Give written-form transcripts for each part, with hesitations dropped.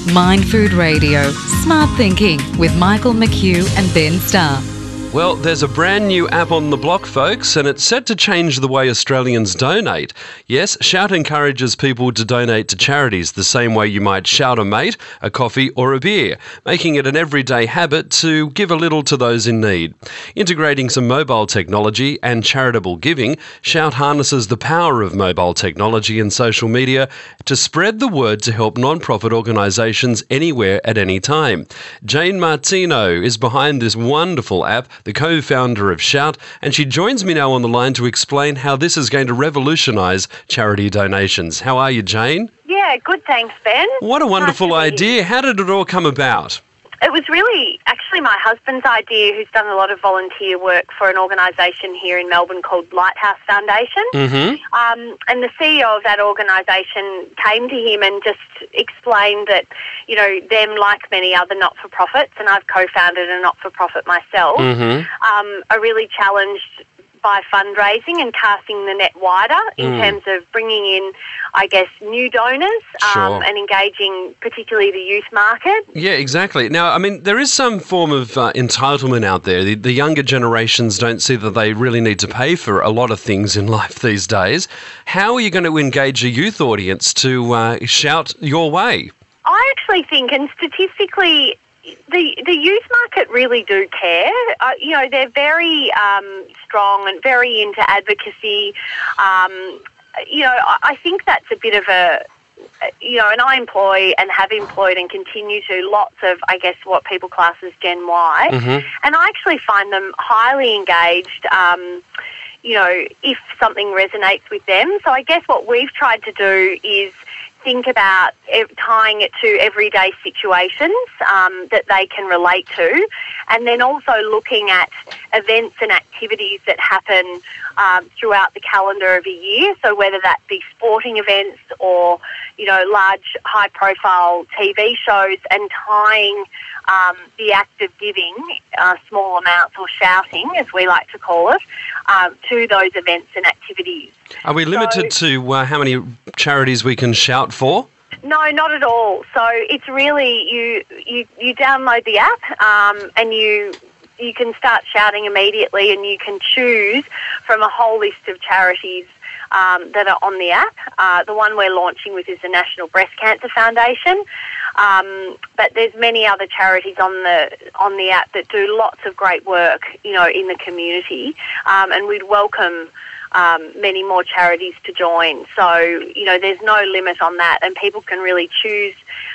Mind Food Radio, Smart Thinking with Michael McHugh and Ben Starr. Well, there's a brand new app on the block, folks, and it's set to change the way Australians donate. Yes, Shout encourages people to donate to charities the same way you might shout a mate, a coffee or a beer, making it an everyday habit to give a little to those in need. Integrating some mobile technology and charitable giving, Shout harnesses the power of mobile technology and social media to spread the word to help non-profit organisations anywhere at any time. Jane Martino is behind this wonderful app, the co-founder of Shout, and she joins me now on the line to explain how this is going to revolutionise charity donations. How are you, Jane? Yeah, good, thanks, Ben. What a wonderful idea. How did it all come about? It was really actually my husband's idea, who's done a lot of volunteer work for an organisation here in Melbourne called Lighthouse Foundation. And the CEO of that organisation came to him and just explained that, you know, them, like many other not-for-profits, and I've co-founded a not-for-profit myself, are really challenged by fundraising and casting the net wider in terms of bringing in, I guess, new donors and engaging particularly the youth market. Yeah, exactly. Now, I mean, there is some form of entitlement out there. The younger generations don't see that they really need to pay for a lot of things in life these days. How are you going to engage a youth audience to shout your way? I actually think, and statistically, the youth market really do care. You know, they're very strong and very into advocacy. You know, I think that's a bit of a, you know, and I employ and have employed and continue to lots of, I guess, what people class as Gen Y. And I actually find them highly engaged, you know, if something resonates with them. So I guess what we've tried to do is think about tying it to everyday situations that they can relate to, and then also looking at events and activities that happen throughout the calendar of a year. So whether that be sporting events or, you know, large high-profile TV shows, and tying the act of giving, small amounts or shouting, as we like to call it, to those events and activities. Are we limited to how many charities we can shout for? No, not at all. So it's really you download the app and you can start shouting immediately, and you can choose from a whole list of charities that are on the app. The one we're launching with is the National Breast Cancer Foundation, but there's many other charities on the app that do lots of great work, you know, in the community, and we'd welcome many more charities to join. So, you know, there's no limit on that, and people can really choose,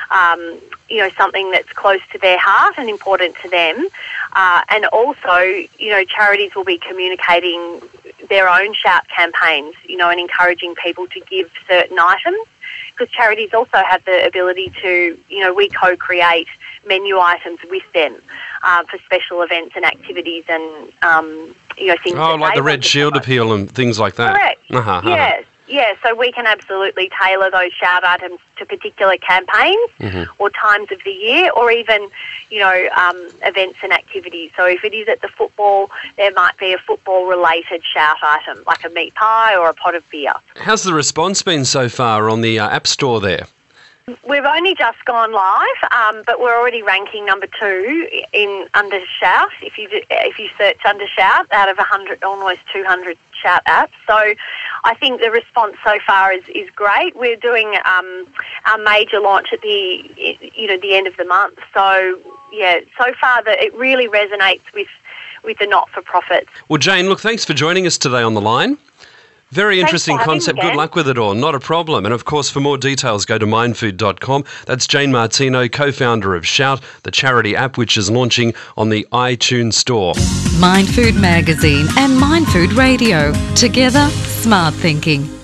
you know, something that's close to their heart and important to them. And also, you know, charities will be communicating their own Shout campaigns, you know, and encouraging people to give certain items, because charities also have the ability to, you know, we co-create menu items with them for special events and activities and, you know, things. Oh, like the Red Shield appeal and things like that. Correct. Yes. Yeah, so we can absolutely tailor those shout items to particular campaigns or times of the year, or even, you know, events and activities. So if it is at the football, there might be a football-related shout item, like a meat pie or a pot of beer. How's the response been so far on the App Store there? We've only just gone live, but we're already ranking number 2 in under Shout. If you search under Shout, out of 100, almost 200 Shout apps. So I think the response so far is great. We're doing our major launch at the end of the month. So yeah, so far that it really resonates with the not-for-profits. Well, Jane, look, thanks for joining us today on the line. Very interesting concept. Good luck with it all. Not a problem. And of course, for more details, go to mindfood.com. That's Jane Martino, co-founder of Shout, the charity app which is launching on the iTunes Store. Mind Food Magazine and Mind Food Radio. Together, smart thinking.